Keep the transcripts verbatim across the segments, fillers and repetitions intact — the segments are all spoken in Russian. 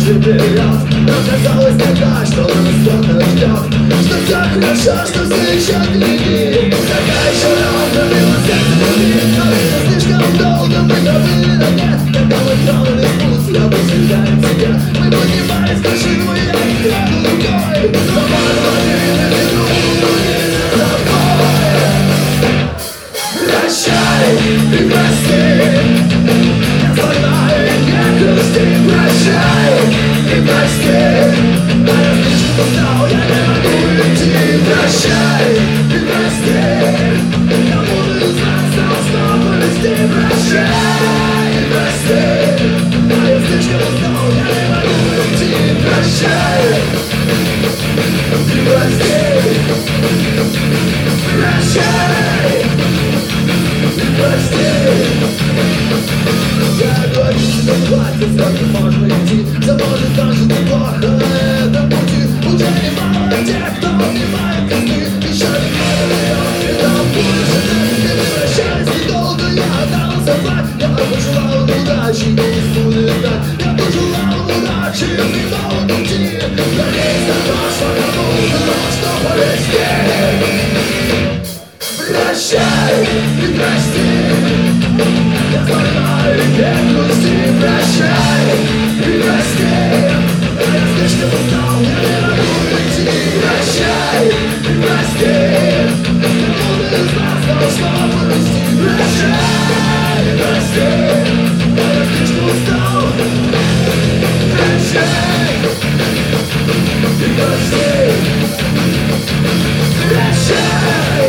вперед. Но казалось тогда, что нас кто-то ждет, что все хорошо, что все еще впереди. Тогда еще ровно било сердце груди, но это слишком долго мы забыли на нет. Когда мы тронулись в путь, я посвящаю тебя. Мы поднимались к вершину, и я их гряду рукой. Но подводили ветру, не за тобой. Прощай и прости, я знаю, не грусти. Прощай и прости, а я слишком устал, я не могу идти. Прощай и прости, я буду знать, что повести. Прощай и прости, а я слишком устал, я не могу идти. Прощай и прости, прощай. Прости, я говорю тебе, хватит, сколько можно идти. Все может даже неплохо на этом пути. Уже немало тех, кто обнимает косты. Еще не хватит, и там будешь жить. Не прощаясь недолго, я отдался знать. Я пожелал удачи, не буду ждать. Я пожелал удачи, не нового пути. Надеюсь на то, что кому-то, что повезти. Прощай и прости, я знаю, не грусти. Прощай и прости, а я слишком устал, я не могу идти. Прощай и прости, я буду знать, что повести. Прощай и прости, а я слишком устал. Прощай и прости, прощай.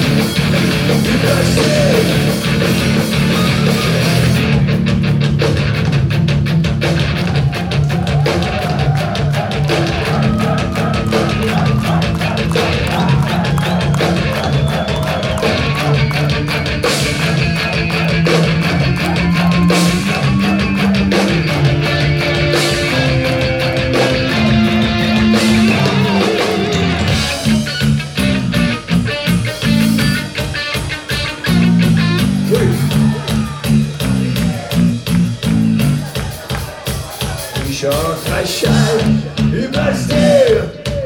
Еще раз прощай и прости.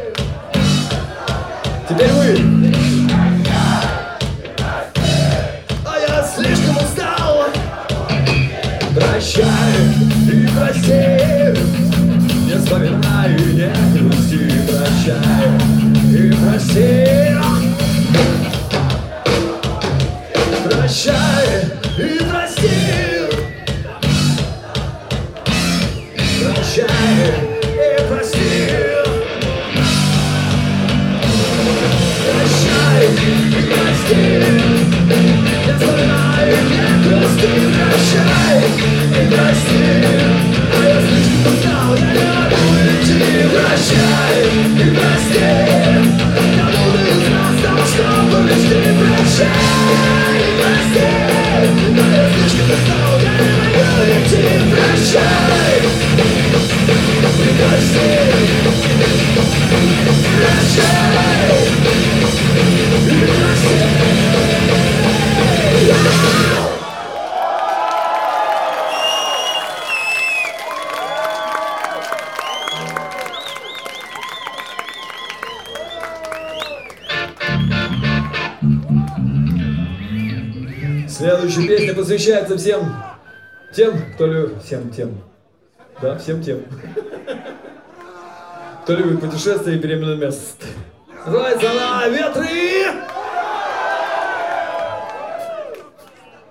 Теперь вы. А я слишком устал. Прощай и прости. Не вспоминай и не грусти. Прощай и прости. Прощай и прости. Прощай и прости. Прощай и прости. Я вспоминаю, не грусти. Прощай и прости. А я слишком устал, я не могу идти. Прощай и прости. Я буду знать, что повести. Прощай и прости. А я слишком устал, я не могу идти. Прощай. Прости, прощай, прости. Следующая песня посвящается всем тем, кто любит, всем тем, да, всем тем, кто любит путешествия и перемену мест. Называется она «Ветры».